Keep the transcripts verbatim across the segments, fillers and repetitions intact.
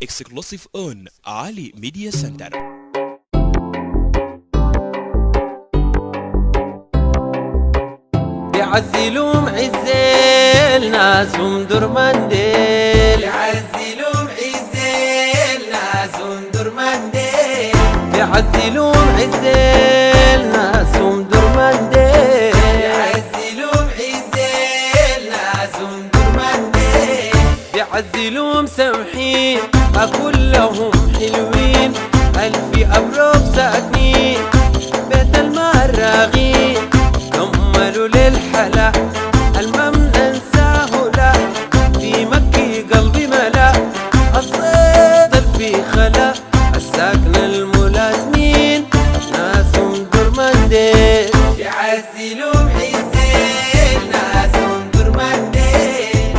exclusive on Ali Media Center. يعزلوم عزيل ناسهم درمنديل، يعزلوم عزيل ناسهم درمنديل، يعزلوم عزيل ناسهم درمنديل، يعزلوم عزيل ناسهم درمنديل، يعزلوم سمحين كلهم حلوين، ألف أبروب ساكنين بيت المراغين، كملوا للحلا المم ننساه لا، في مكي قلبي ملا الصيد في خلا، الساكن الملازمين ناسهم درمنديل، يعزلوم عزيل ناسهم درمنديل،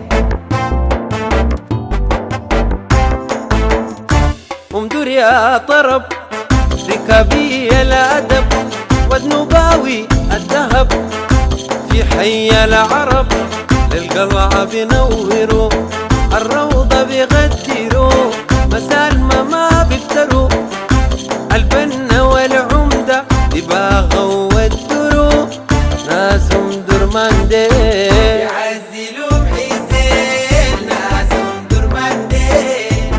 ومدور يا طرب ركابي الأدب ودنوباوي الذهب، في حي العرب للقلعة بنوروا، الروضة بيغدروا، مسالمة ما بيفتروا، البنة والعمدة دباغة والدرو ناسهم درمنديل، يعزلوم عزيل ناسهم درمنديل،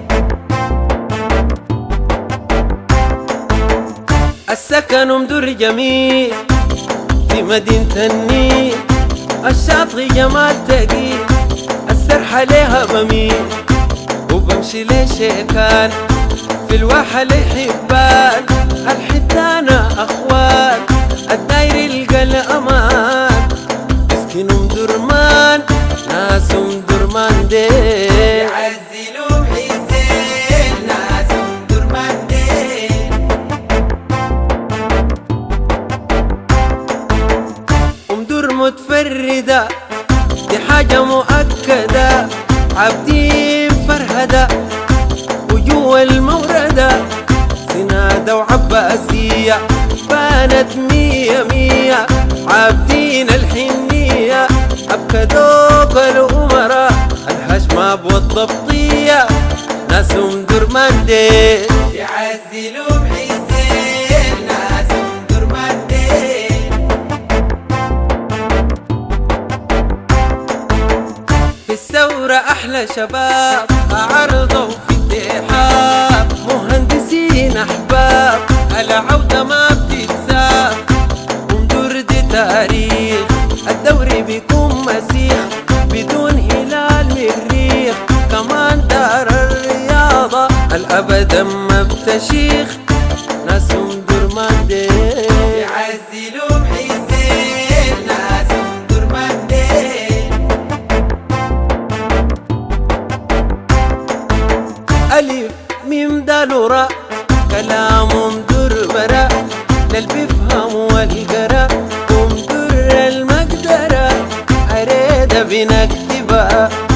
السكن مدر جميل في مدينة النيل، الشاطئ جمال تقيل، السرحة عليها بميل، وبمشي لشيكان في الواحة لحبان، الحتانة أخوان الداير يلقى الأمان، مسكينهم درمان ناسهم درمنديل، يعزلوم عزيل ناسهم درمنديل، ومدور متفردة دي حاجة مؤكدة، عابدين فرهدة وجوا الموردة، سنادة وعباسية بانت مية مية، عابدين الحنية أبكدوك الأمراء، الهشماب والضبطية ناسهم درمنديل، يعزلوم عزيل ناسهم درمنديل، في الثورة أحلى شباب عرضوا في التحاب، مهندسين أحباب العودة ما بتتساب، ومدور دي تاريخ الدوري بيكون مسيح بدون هلال مريخ، كمان دار الرياضة الأبد ما بتشيخ ناسهم درمنديل، يعزلوم عزيل ناسهم درمنديل، ألف ميم دال وراء كلامهم دربرة للي بيفهم والقرا، ومدر المقدرة أريد بنكتبها